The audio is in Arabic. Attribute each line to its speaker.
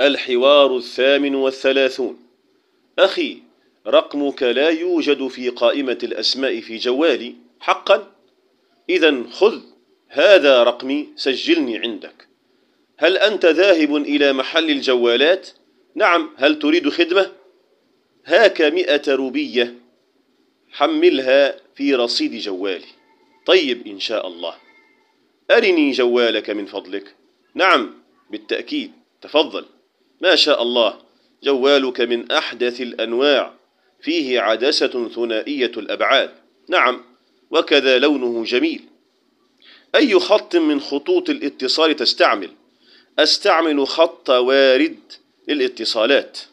Speaker 1: الحوار 38. أخي، رقمك لا يوجد في قائمة الأسماء في جوالي حقا؟ إذا خذ هذا رقمي، سجلني عندك. هل أنت ذاهب إلى محل الجوالات؟ نعم. هل تريد خدمة؟ هاك 100 روبية، حملها في رصيد جوالي. طيب إن شاء الله. أرني جوالك من فضلك. نعم بالتأكيد، تفضل. ما شاء الله، جوالك من أحدث الأنواع، فيه عدسة ثنائية الأبعاد. نعم، وكذا لونه جميل. أي خط من خطوط الاتصال تستعمل؟ أستعمل خط وارد للاتصالات.